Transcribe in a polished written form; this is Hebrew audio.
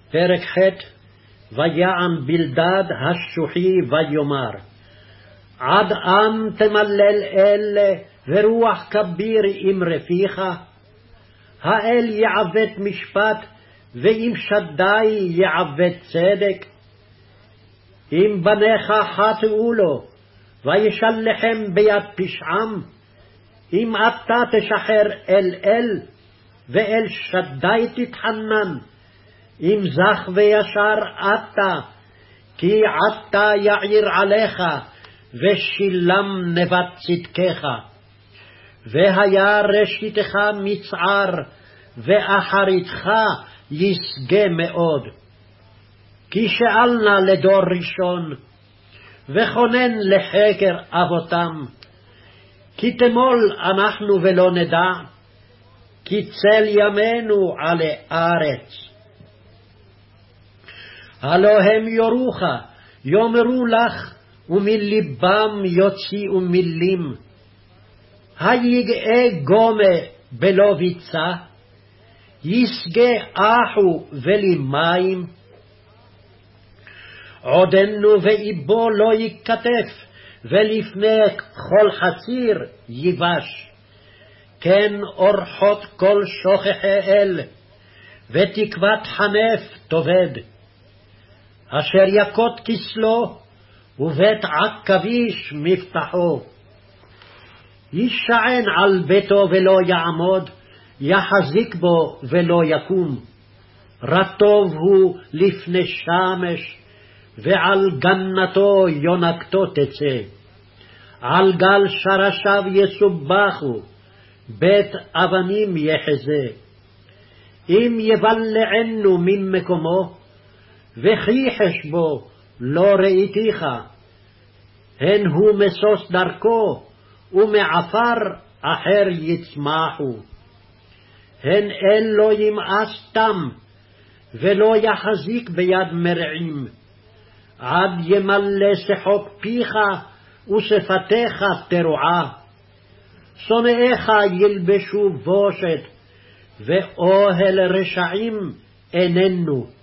פרק ח' ויען בלדד השוחי ויאמר עד עם תמלל אלה ורוח כביר אמרי פיך? האל יעוות משפט ואם שדי יעוות צדק? אם בניך חטאו לו וישלחם ביד פשעם, אם אתה תשחר אל ואל שדי תתחנן, אם זך וישר אתה, כי עתה יעיר עליך ושילם נבט צדקך. והיה ראשיתך מצער ואחריתך ישגה מאוד. כי שאלנה לדור ראשון וכונן לחקר אבותם, כי תמול אנחנו ולא נדע, כי צל ימינו עלי ארץ. הלא הם יורוך, יאמרו לך, ומלבם יוציאו מילים. היגעה גומה בלא ביצה, יסגה אחו ולי מים. עודנו ואיבו לא ייכתף, ולפני כל חציר ייבש. כן אורחות כל שוכחי אל, ותקוות חנף תאבד. אשר יכות כסלו, ובית עכביש מפתחו. ישען על ביתו ולא יעמוד, יחזיק בו ולא יקום. רטוב הוא לפני שמש, ועל גנתו יונקתו תצא. על גל שרשיו יסובחו, בית אבנים יחזה. אם יבלענו ממקומו, וכיחש בו לא ראיתיך. הן הוא משוש דרכו, ומעפר אחר יצמחו. הן אל לא ימאס תם, ולא יחזיק ביד מרעים. עד ימלא שחוק פיך, ושפתיך תרועה. שונאיך ילבשו בושת, ואוהל רשעים איננו.